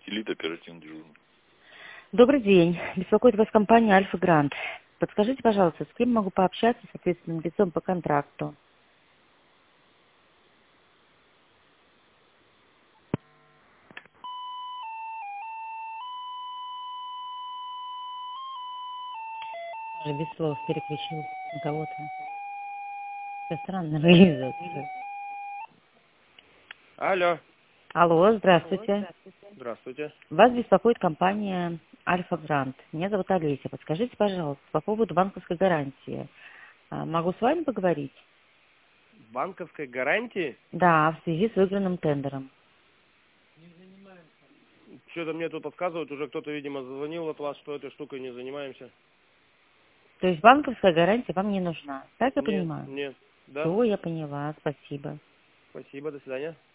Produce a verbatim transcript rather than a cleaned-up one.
Элит оперативный дежурный. Добрый день. Беспокоит вас компания Альфа Грант. Подскажите, пожалуйста, с кем могу пообщаться с ответственным лицом по контракту? Уже без слов переключил на кого-то. Все странно выглядит. Алло. Алло, здравствуйте. Здравствуйте. Вас беспокоит компания Альфа Грант. Меня зовут Олеся. Подскажите, пожалуйста, по поводу банковской гарантии. А, Могу с вами поговорить? Банковской гарантии? Да, в связи с выигранным тендером. Что-то мне тут подсказывают, уже кто-то, видимо, звонил от вас, что этой штукой не занимаемся. То есть банковская гарантия вам не нужна. Так я Нет, понимаю? нет. Да? Все, я поняла. Спасибо. Спасибо, до свидания.